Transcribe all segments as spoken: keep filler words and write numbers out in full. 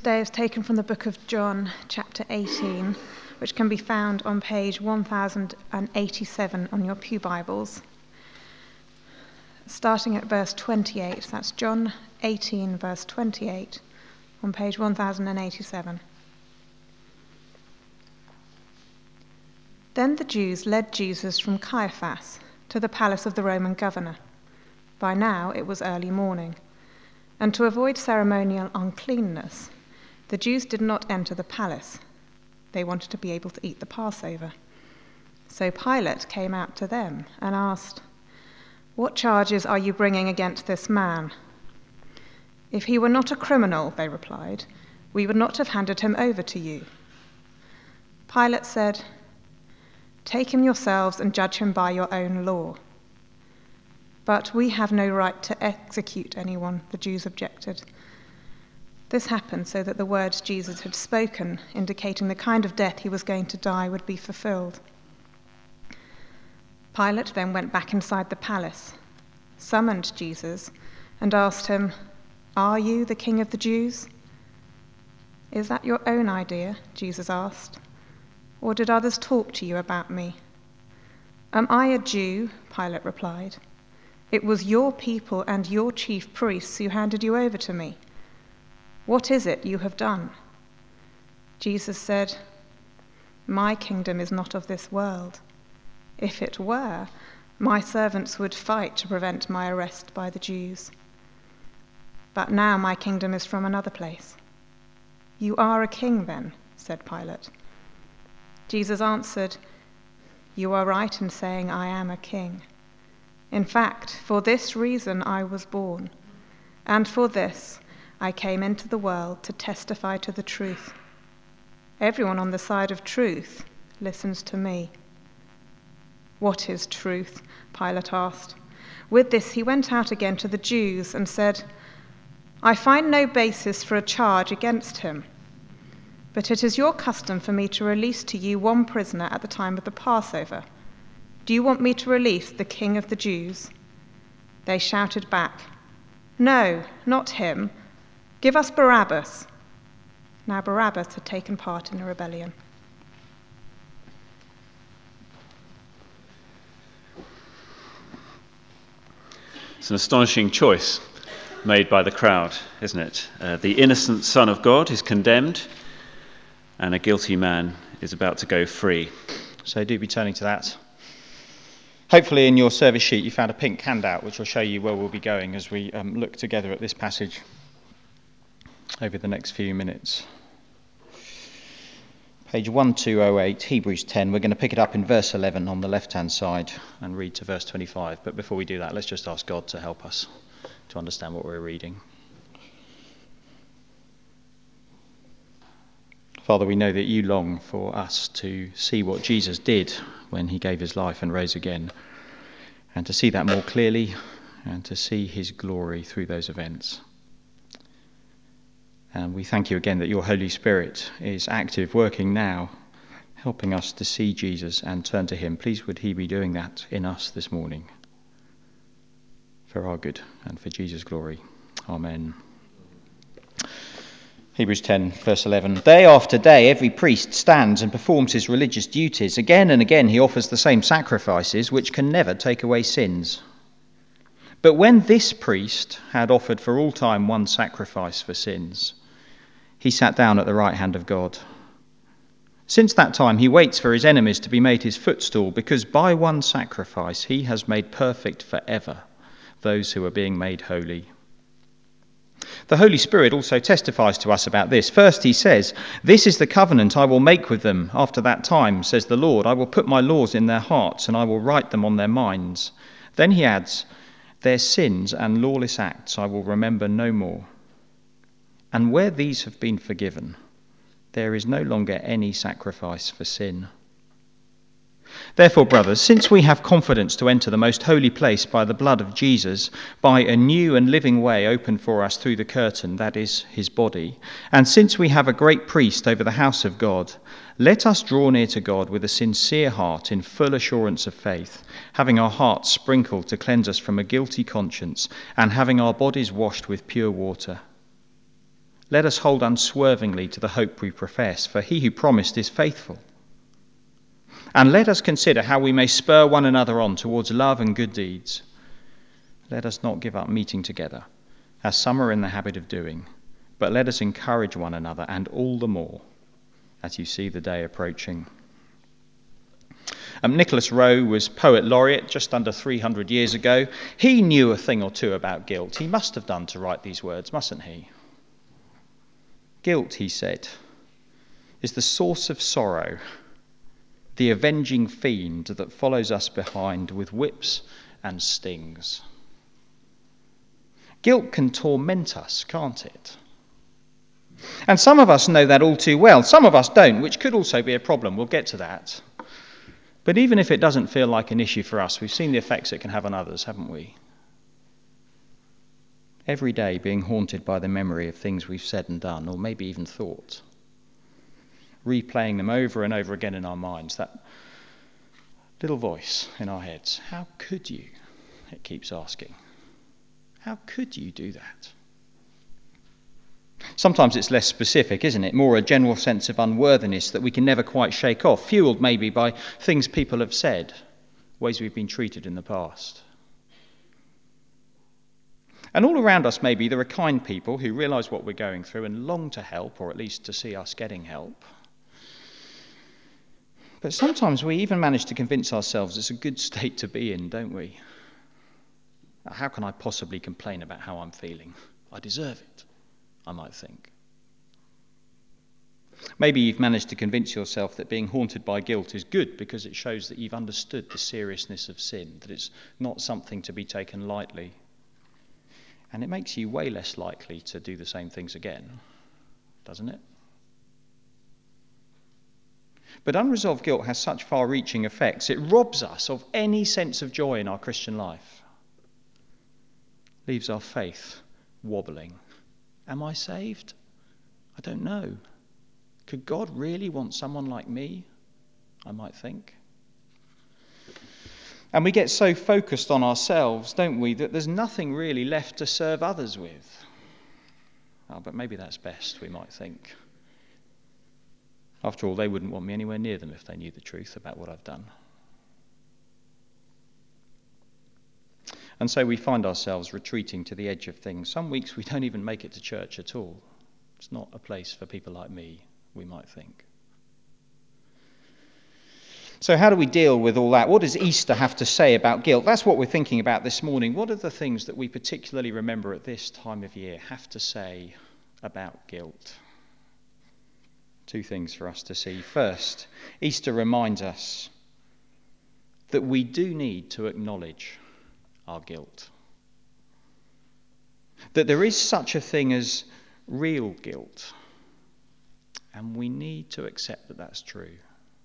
today is taken from the book of John, chapter eighteen, which can be found on page one thousand eighty-seven on your pew Bibles. Starting at verse twenty-eight, that's John eighteen, verse twenty-eight, on page one thousand eighty-seven. Then the Jews led Jesus from Caiaphas to the palace of the Roman governor. By now it was early morning, and to avoid ceremonial uncleanness, the Jews did not enter the palace. They wanted to be able to eat the Passover. So Pilate came out to them and asked, "What charges are you bringing against this man?" "If he were not a criminal," they replied, "we would not have handed him over to you." Pilate said, "Take him yourselves and judge him by your own law." "But we have no right to execute anyone," the Jews objected. This happened so that the words Jesus had spoken, indicating the kind of death he was going to die, would be fulfilled. Pilate then went back inside the palace, summoned Jesus, and asked him, "Are you the King of the Jews?" "Is that your own idea?" Jesus asked. "Or did others talk to you about me?" "Am I a Jew?" Pilate replied. "It was your people and your chief priests who handed you over to me. What is it you have done?" Jesus said, "My kingdom is not of this world. If it were, my servants would fight to prevent my arrest by the Jews. But now my kingdom is from another place." "You are a king then?" said Pilate. Jesus answered, "You are right in saying I am a king. In fact, for this reason I was born, and for this I came into the world to testify to the truth. Everyone on the side of truth listens to me." "What is truth?" Pilate asked. With this he went out again to the Jews and said, "I find no basis for a charge against him. But it is your custom for me to release to you one prisoner at the time of the Passover. Do you want me to release the King of the Jews?" They shouted back, "No, not him. Give us Barabbas." Now Barabbas had taken part in a rebellion. It's an astonishing choice made by the crowd, isn't it? Uh, the innocent Son of God is condemned, and a guilty man is about to go free. So do be turning to that. Hopefully in your service sheet you found a pink handout which will show you where we'll be going as we um, look together at this passage over the next few minutes. Page twelve oh eight, Hebrews ten. We're going to pick it up in verse eleven on the left-hand side and read to verse twenty-five. But before we do that, let's just ask God to help us to understand what we're reading. Father, we know that you long for us to see what Jesus did when he gave his life and rose again, and to see that more clearly and to see his glory through those events. And we thank you again that your Holy Spirit is active, working now, helping us to see Jesus and turn to him. Please would he be doing that in us this morning, for our good and for Jesus' glory. Amen. Hebrews ten, verse eleven. Day after day, every priest stands and performs his religious duties. Again and again, he offers the same sacrifices, which can never take away sins. But when this priest had offered for all time one sacrifice for sins, he sat down at the right hand of God. Since that time, he waits for his enemies to be made his footstool, because by one sacrifice he has made perfect forever those who are being made holy. The Holy Spirit also testifies to us about this. First he says, "This is the covenant I will make with them after that time, says the Lord. I will put my laws in their hearts and I will write them on their minds." Then he adds, "Their sins and lawless acts I will remember no more. And where these have been forgiven, there is no longer any sacrifice for sin." Therefore, brothers, since we have confidence to enter the most holy place by the blood of Jesus, by a new and living way opened for us through the curtain, that is, his body, and since we have a great priest over the house of God, let us draw near to God with a sincere heart in full assurance of faith, having our hearts sprinkled to cleanse us from a guilty conscience, and having our bodies washed with pure water. Let us hold unswervingly to the hope we profess, for he who promised is faithful. And let us consider how we may spur one another on towards love and good deeds. Let us not give up meeting together, as some are in the habit of doing, but let us encourage one another, and all the more as you see the day approaching. Um, Nicholas Rowe was poet laureate just under three hundred years ago. He knew a thing or two about guilt. He must have done to write these words, mustn't he? Guilt, he said, is the source of sorrow, the avenging fiend that follows us behind with whips and stings. Guilt can torment us, can't it? And some of us know that all too well. Some of us don't, which could also be a problem. We'll get to that. But even if it doesn't feel like an issue for us, we've seen the effects it can have on others, haven't we? Every day being haunted by the memory of things we've said and done, or maybe even thought. Replaying them over and over again in our minds, that little voice in our heads. How could you? It keeps asking. How could you do that? Sometimes it's less specific, isn't it? More a general sense of unworthiness that we can never quite shake off, fueled maybe by things people have said, ways we've been treated in the past. And all around us, maybe, there are kind people who realise what we're going through and long to help, or at least to see us getting help. But sometimes we even manage to convince ourselves it's a good state to be in, don't we? How can I possibly complain about how I'm feeling? I deserve it, I might think. Maybe you've managed to convince yourself that being haunted by guilt is good because it shows that you've understood the seriousness of sin, that it's not something to be taken lightly. And it makes you way less likely to do the same things again, doesn't it? But unresolved guilt has such far-reaching effects. It robs us of any sense of joy in our Christian life. Leaves our faith wobbling. Am I saved? I don't know. Could God really want someone like me? I might think. And we get so focused on ourselves, don't we, that there's nothing really left to serve others with. Oh, but maybe that's best, we might think. After all, they wouldn't want me anywhere near them if they knew the truth about what I've done. And so we find ourselves retreating to the edge of things. Some weeks we don't even make it to church at all. It's not a place for people like me, we might think. So how do we deal with all that? What does Easter have to say about guilt? That's what we're thinking about this morning. What are the things that we particularly remember at this time of year have to say about guilt? Two things for us to see. First, Easter reminds us that we do need to acknowledge our guilt. That there is such a thing as real guilt. And we need to accept that that's true.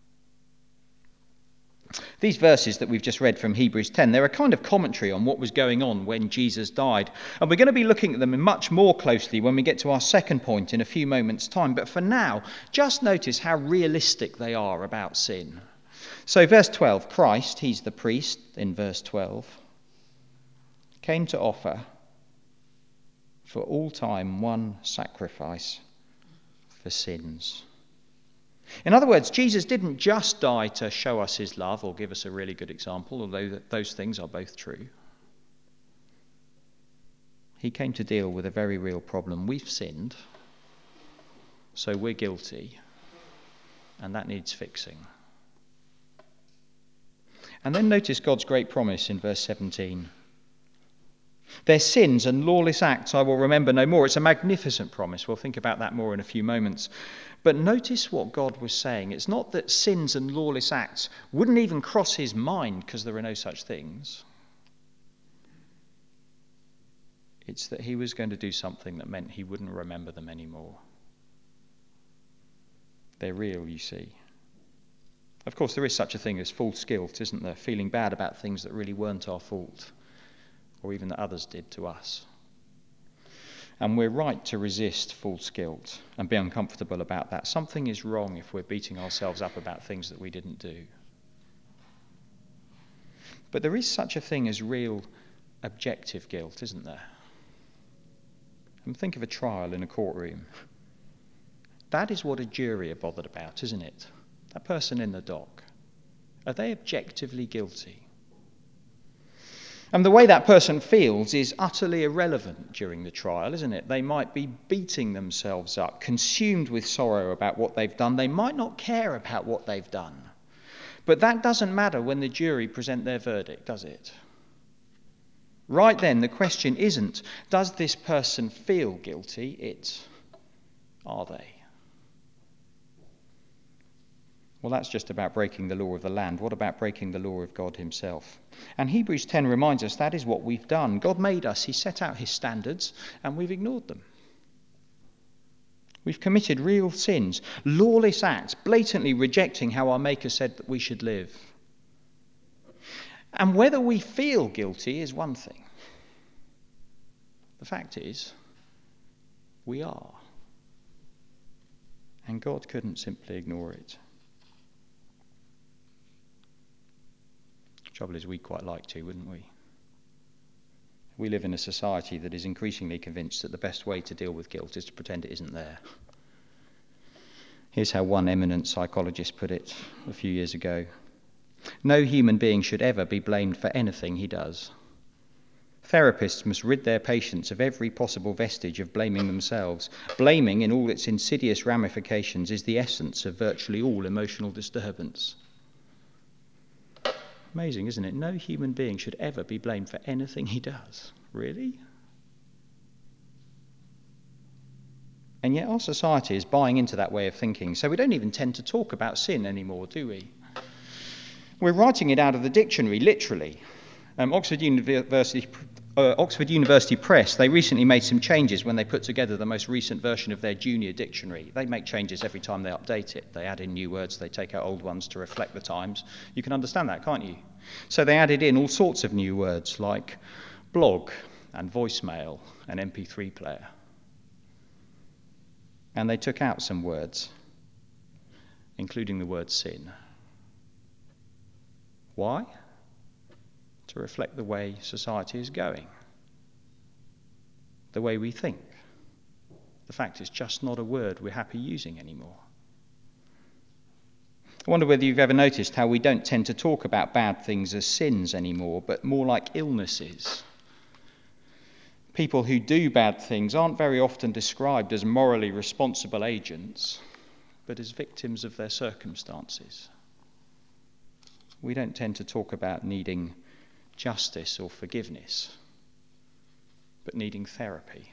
These verses that we've just read from Hebrews ten, they're a kind of commentary on what was going on when Jesus died. And we're going to be looking at them much more closely when we get to our second point in a few moments' time. But for now, just notice how realistic they are about sin. So verse twelve, Christ, he's the priest in verse twelve, came to offer for all time one sacrifice for sins. In other words, Jesus didn't just die to show us his love or give us a really good example, although those things are both true. He came to deal with a very real problem. We've sinned, so we're guilty, and that needs fixing. And then notice God's great promise in verse seventeen. Their sins and lawless acts I will remember no more. It's a magnificent promise. We'll think about that more in a few moments. But notice what God was saying. It's not that sins and lawless acts wouldn't even cross his mind because there are no such things. It's that he was going to do something that meant he wouldn't remember them anymore. They're real, you see. Of course, there is such a thing as false guilt, isn't there? Feeling bad about things that really weren't our fault, or even that others did to us. And we're right to resist false guilt and be uncomfortable about that. Something is wrong if we're beating ourselves up about things that we didn't do. But there is such a thing as real objective guilt, isn't there? And think of a trial in a courtroom. That is what a jury are bothered about, isn't it? That person in the dock. Are they objectively guilty? And the way that person feels is utterly irrelevant during the trial, isn't it? They might be beating themselves up, consumed with sorrow about what they've done. They might not care about what they've done. But that doesn't matter when the jury present their verdict, does it? Right then, the question isn't, does this person feel guilty? It's, are they? Well, that's just about breaking the law of the land. What about breaking the law of God himself? And Hebrews ten reminds us that is what we've done. God made us, he set out his standards, and we've ignored them. We've committed real sins, lawless acts, blatantly rejecting how our Maker said that we should live. And whether we feel guilty is one thing. The fact is, we are. And God couldn't simply ignore it. Trouble is, we'd quite like to, wouldn't we? We live in a society that is increasingly convinced that the best way to deal with guilt is to pretend it isn't there. Here's how one eminent psychologist put it a few years ago. No human being should ever be blamed for anything he does. Therapists must rid their patients of every possible vestige of blaming themselves. Blaming, in all its insidious ramifications, is the essence of virtually all emotional disturbance. Amazing, isn't it? No human being should ever be blamed for anything he does. Really? And yet our society is buying into that way of thinking, so we don't even tend to talk about sin anymore, do we? We're writing it out of the dictionary, literally. Um, Oxford University, uh, Oxford University Press, they recently made some changes when they put together the most recent version of their junior dictionary. They make changes every time they update it. They add in new words, they take out old ones to reflect the times. You can understand that, can't you? So they added in all sorts of new words like blog and voicemail and M P three player. And they took out some words, including the word sin. Why? To reflect the way society is going, the way we think. The fact it's just not a word we're happy using anymore. I wonder whether you've ever noticed how we don't tend to talk about bad things as sins anymore, but more like illnesses. People who do bad things aren't very often described as morally responsible agents, but as victims of their circumstances. We don't tend to talk about needing justice or forgiveness, but needing therapy.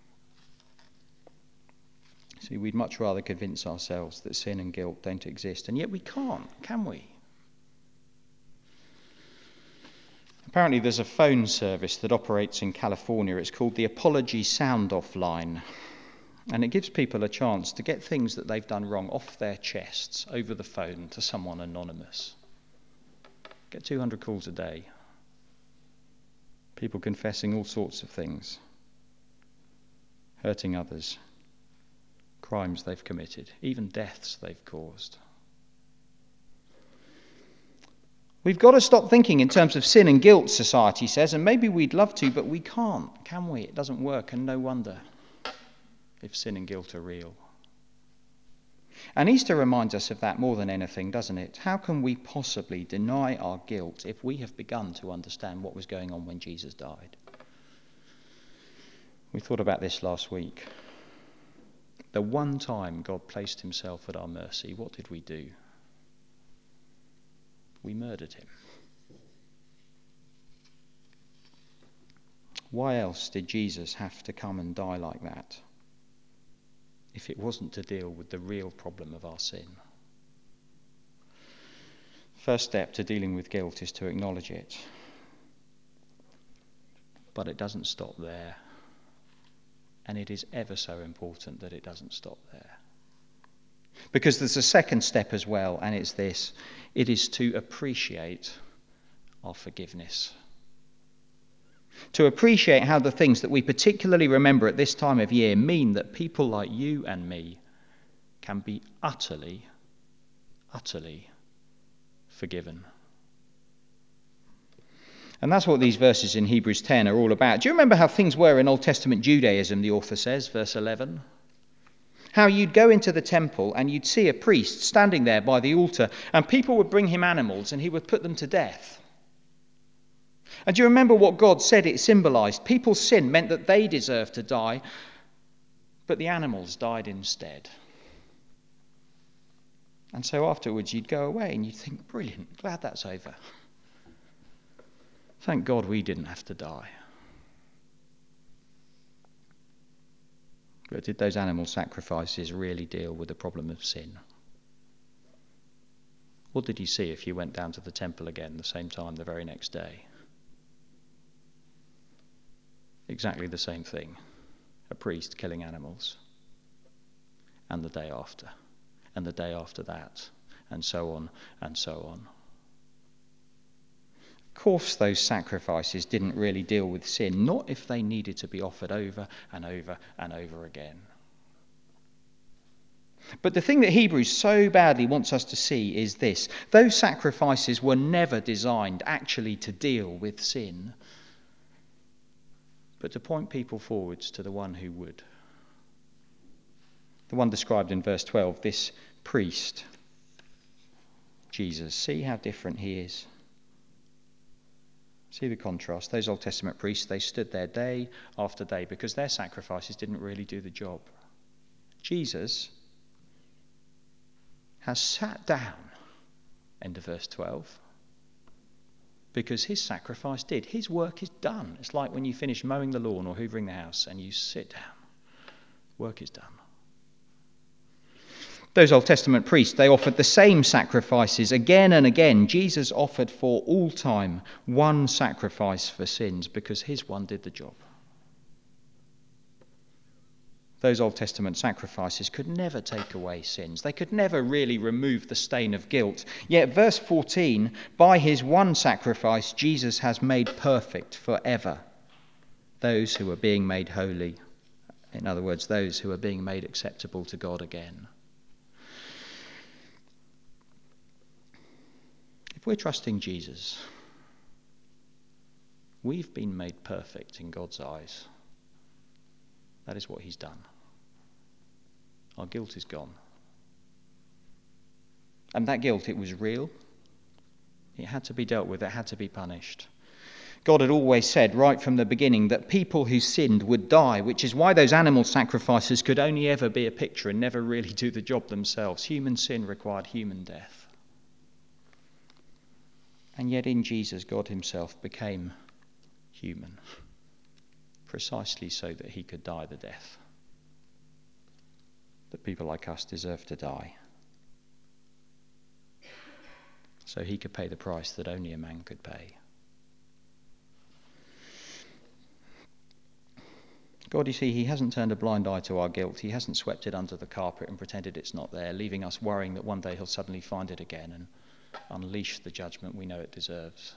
See, we'd much rather convince ourselves that sin and guilt don't exist, and yet we can't, can we? Apparently there's a phone service that operates in California. It's called the Apology Sound-Off Line, and it gives people a chance to get things that they've done wrong off their chests over the phone to someone anonymous. Get two hundred calls a day. People confessing all sorts of things, hurting others, crimes they've committed, even deaths they've caused. We've got to stop thinking in terms of sin and guilt, society says, and maybe we'd love to, but we can't, can we? It doesn't work, and no wonder if sin and guilt are real. And Easter reminds us of that more than anything, doesn't it? How can we possibly deny our guilt if we have begun to understand what was going on when Jesus died? We thought about this last week. The one time God placed himself at our mercy, what did we do? We murdered him. Why else did Jesus have to come and die like that, if it wasn't to deal with the real problem of our sin? First step to dealing with guilt is to acknowledge it. But it doesn't stop there. And it is ever so important that it doesn't stop there. Because there's a second step as well, and it's this. It is to appreciate our forgiveness. To appreciate how the things that we particularly remember at this time of year mean that people like you and me can be utterly, utterly forgiven. And that's what these verses in Hebrews ten are all about. Do you remember how things were in Old Testament Judaism, the author says, verse eleven? How you'd go into the temple and you'd see a priest standing there by the altar, and people would bring him animals and he would put them to death. And do you remember what God said it symbolised? People's sin meant that they deserved to die, but the animals died instead. And so afterwards you'd go away and you'd think, brilliant, glad that's over. Thank God we didn't have to die. But did those animal sacrifices really deal with the problem of sin? What did you see if you went down to the temple again the same time the very next day? Exactly the same thing. A priest killing animals. And the day after. And the day after that. And so on and so on. Of course those sacrifices didn't really deal with sin, not if they needed to be offered over and over and over again. But the thing that Hebrews so badly wants us to see is this. Those sacrifices were never designed actually to deal with sin, but to point people forwards to the one who would. The one described in verse twelve, this priest, Jesus. See how different he is. See the contrast. Those Old Testament priests, they stood there day after day because their sacrifices didn't really do the job. Jesus has sat down, end of verse twelve, because his sacrifice did. His work is done. It's like when you finish mowing the lawn or hoovering the house and you sit down. Work is done. Those Old Testament priests, they offered the same sacrifices again and again. Jesus offered for all time one sacrifice for sins because his one did the job. Those Old Testament sacrifices could never take away sins. They could never really remove the stain of guilt. Yet verse fourteen, by his one sacrifice, Jesus has made perfect forever those who are being made holy. In other words, those who are being made acceptable to God again. If we're trusting Jesus, we've been made perfect in God's eyes. That is what he's done. Our guilt is gone. And that guilt, it was real. It had to be dealt with. It had to be punished. God had always said right from the beginning that people who sinned would die, which is why those animal sacrifices could only ever be a picture and never really do the job themselves. Human sin required human death. And yet in Jesus, God himself became human, precisely so that he could die the death that people like us deserve to die. So he could pay the price that only a man could pay. God, you see, he hasn't turned a blind eye to our guilt. He hasn't swept it under the carpet and pretended it's not there, leaving us worrying that one day he'll suddenly find it again and unleash the judgment we know it deserves.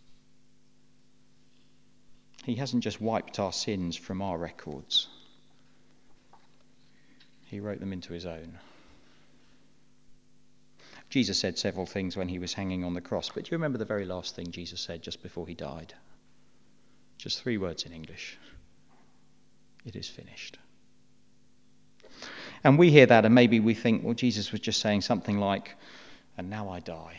He hasn't just wiped our sins from our records. He wrote them into his own. Jesus said several things when he was hanging on the cross, but do you remember the very last thing Jesus said just before he died? Just three words in English. It is finished. And we hear that and maybe we think, well, Jesus was just saying something like, and now I die.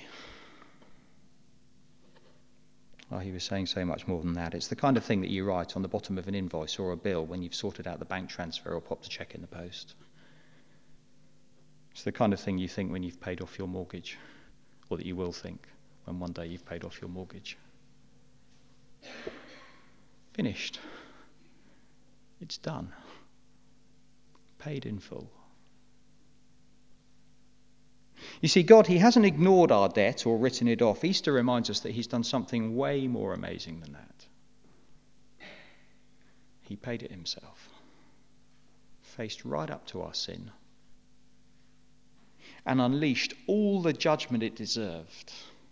Oh, he was saying so much more than that. It's the kind of thing that you write on the bottom of an invoice or a bill when you've sorted out the bank transfer or popped a cheque in the post. It's the kind of thing you think when you've paid off your mortgage, or that you will think when one day you've paid off your mortgage. Finished. It's done. Paid in full. You see, God, he hasn't ignored our debt or written it off. Easter reminds us that he's done something way more amazing than that. He paid it himself. Faced right up to our sin. And unleashed all the judgment it deserved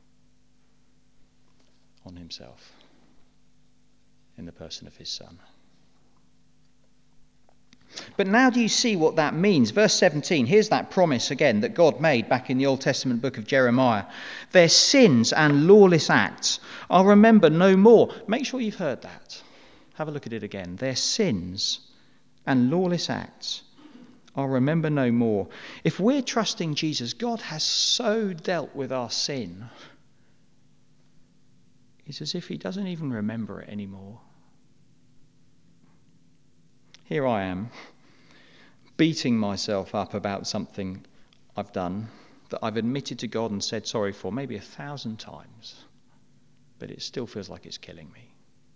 on himself in the person of his Son. But now do you see what that means? Verse seventeen, here's that promise again that God made back in the Old Testament book of Jeremiah. Their sins and lawless acts I'll remember no more. Make sure you've heard that. Have a look at it again. Their sins and lawless acts I'll remember no more. If we're trusting Jesus, God has so dealt with our sin. It's as if he doesn't even remember it anymore. Here I am, beating myself up about something I've done that I've admitted to God and said sorry for maybe a thousand times, but it still feels like it's killing me.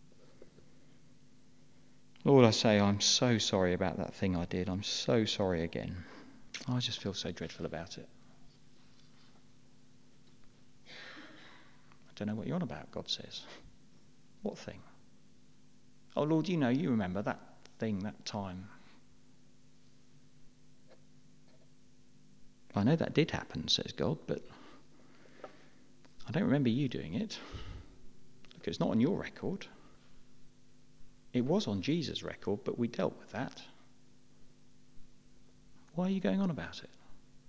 Lord, I say, I'm so sorry about that thing I did. I'm so sorry again. I just feel so dreadful about it. I don't know what you're on about, God says. What thing? Oh, Lord, you know, you remember that thing, that time. I know that did happen, says God, but I don't remember you doing it. Look, it's not on your record. It was on Jesus' record, but we dealt with that. Why are you going on about it?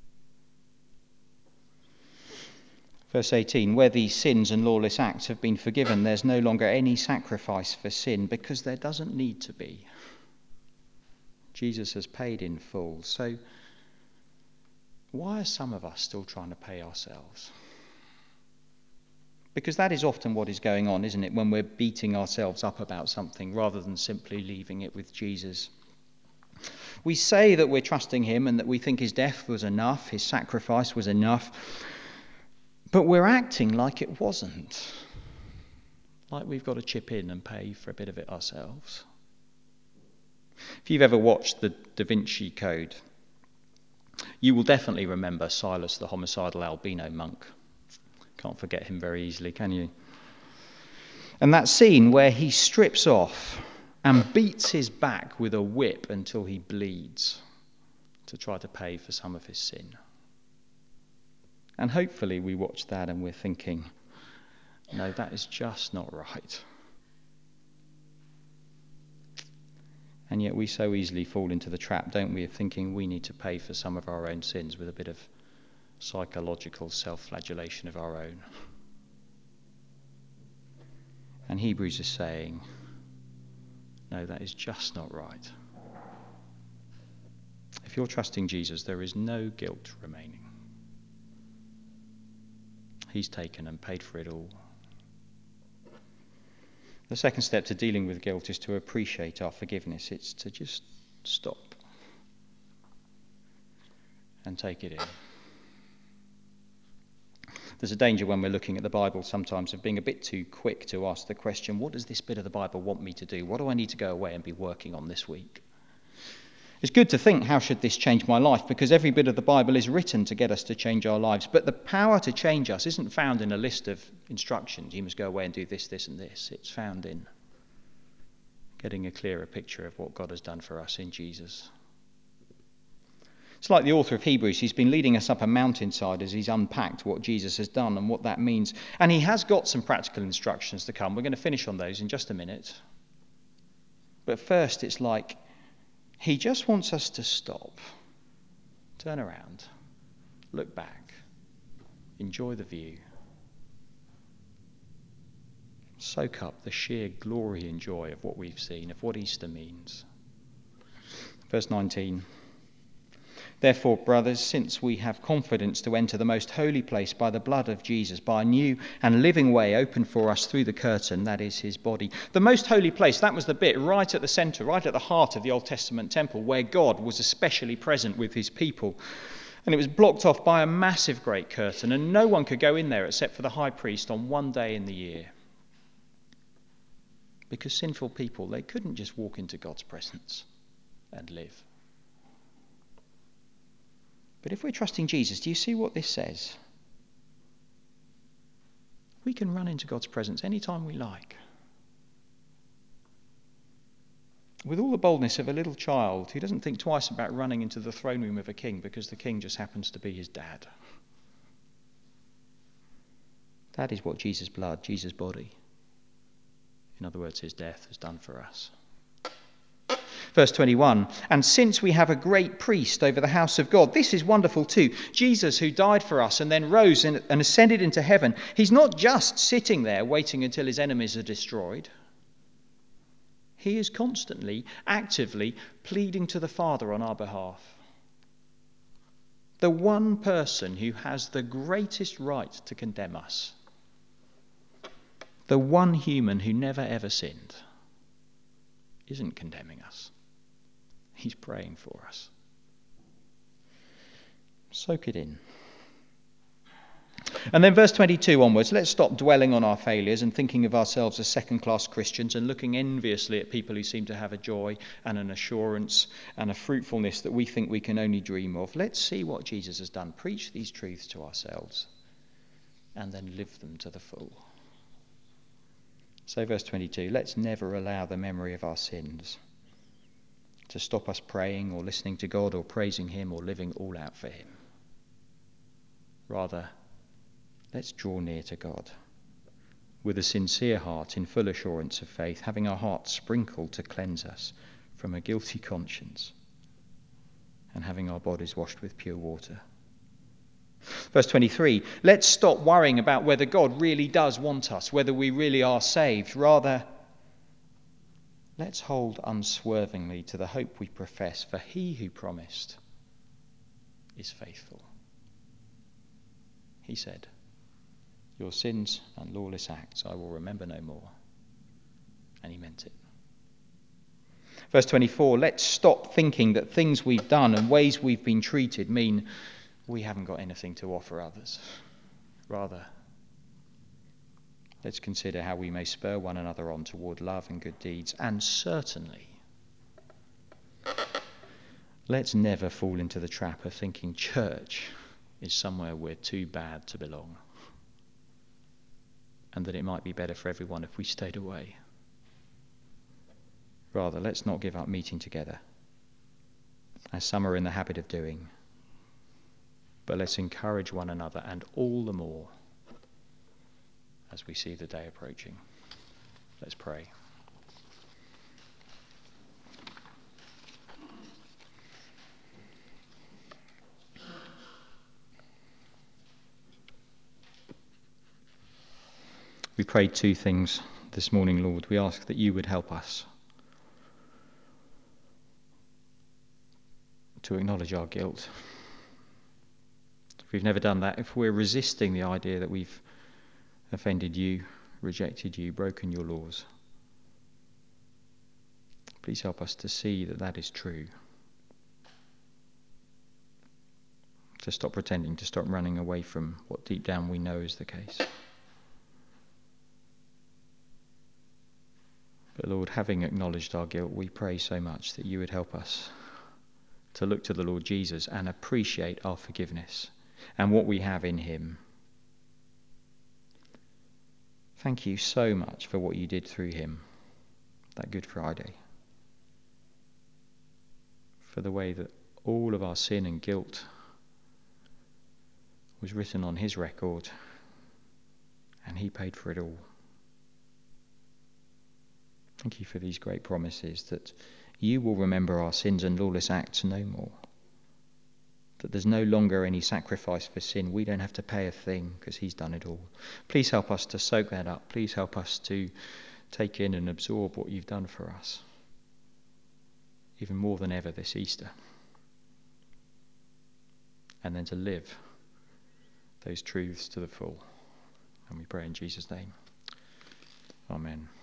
Verse eighteen, where these sins and lawless acts have been forgiven, there's no longer any sacrifice for sin, because there doesn't need to be. Jesus has paid in full. So why are some of us still trying to pay ourselves? Because that is often what is going on, isn't it, when we're beating ourselves up about something rather than simply leaving it with Jesus. We say that we're trusting him and that we think his death was enough, his sacrifice was enough, but we're acting like it wasn't. Like we've got to chip in and pay for a bit of it ourselves. If you've ever watched the Da Vinci Code, you will definitely remember Silas, the homicidal albino monk. Can't forget him very easily, can you? And that scene where he strips off and beats his back with a whip until he bleeds to try to pay for some of his sin. And hopefully we watch that and we're thinking, no, that is just not right. And yet we so easily fall into the trap, don't we, of thinking we need to pay for some of our own sins with a bit of psychological self-flagellation of our own. And Hebrews is saying, no, that is just not right. If you're trusting Jesus, there is no guilt remaining. He's taken and paid for it all. The second step to dealing with guilt is to appreciate our forgiveness. It's to just stop and take it in. There's a danger when we're looking at the Bible sometimes of being a bit too quick to ask the question, what does this bit of the Bible want me to do? What do I need to go away and be working on this week? It's good to think, how should this change my life? Because every bit of the Bible is written to get us to change our lives. But the power to change us isn't found in a list of instructions. You must go away and do this, this, and this. It's found in getting a clearer picture of what God has done for us in Jesus. It's like the author of Hebrews. He's been leading us up a mountainside as he's unpacked what Jesus has done and what that means. And he has got some practical instructions to come. We're going to finish on those in just a minute. But first, it's like he just wants us to stop, turn around, look back, enjoy the view, soak up the sheer glory and joy of what we've seen, of what Easter means. Verse nineteen. Therefore, brothers, since we have confidence to enter the most holy place by the blood of Jesus, by a new and living way opened for us through the curtain, that is his body. The most holy place, that was the bit right at the centre, right at the heart of the Old Testament temple, where God was especially present with his people. And it was blocked off by a massive great curtain, and no one could go in there except for the high priest on one day in the year. Because sinful people, they couldn't just walk into God's presence and live. But if we're trusting Jesus, do you see what this says? We can run into God's presence anytime we like. With all the boldness of a little child who doesn't think twice about running into the throne room of a king because the king just happens to be his dad. That is what Jesus' blood, Jesus' body, in other words, his death, has done for us. Verse twenty-one, and since we have a great priest over the house of God, this is wonderful too. Jesus, who died for us and then rose and ascended into heaven, he's not just sitting there waiting until his enemies are destroyed. He is constantly, actively pleading to the Father on our behalf. The one person who has the greatest right to condemn us. The one human who never ever sinned isn't condemning us. He's praying for us. Soak it in. And then verse twenty-two onwards, let's stop dwelling on our failures and thinking of ourselves as second-class Christians and looking enviously at people who seem to have a joy and an assurance and a fruitfulness that we think we can only dream of. Let's see what Jesus has done. Preach these truths to ourselves and then live them to the full. So verse twenty-two, let's never allow the memory of our sins to stop us praying or listening to God or praising him or living all out for him. Rather, let's draw near to God with a sincere heart in full assurance of faith, having our hearts sprinkled to cleanse us from a guilty conscience and having our bodies washed with pure water. Verse twenty-three, let's stop worrying about whether God really does want us, whether we really are saved. Rather, let's hold unswervingly to the hope we profess, for he who promised is faithful. He said, your sins and lawless acts I will remember no more. And he meant it. Verse twenty-four, let's stop thinking that things we've done and ways we've been treated mean we haven't got anything to offer others. Rather, let's consider how we may spur one another on toward love and good deeds. And certainly, let's never fall into the trap of thinking church is somewhere we're too bad to belong, and that it might be better for everyone if we stayed away. Rather, let's not give up meeting together, as some are in the habit of doing, but let's encourage one another, and all the more as we see the day approaching. Let's pray. We prayed two things this morning, Lord. We ask that you would help us to acknowledge our guilt. If we've never done that, if we're resisting the idea that we've offended you, rejected you, broken your laws, please help us to see that that is true. To stop pretending, to stop running away from what deep down we know is the case. But Lord, having acknowledged our guilt, we pray so much that you would help us to look to the Lord Jesus and appreciate our forgiveness and what we have in him. Thank you so much for what you did through him, that Good Friday. For the way that all of our sin and guilt was written on his record, and he paid for it all. Thank you for these great promises that you will remember our sins and lawless acts no more. That there's no longer any sacrifice for sin. We don't have to pay a thing because he's done it all. Please help us to soak that up. Please help us to take in and absorb what you've done for us, even more than ever this Easter. And then to live those truths to the full. And we pray in Jesus' name. Amen.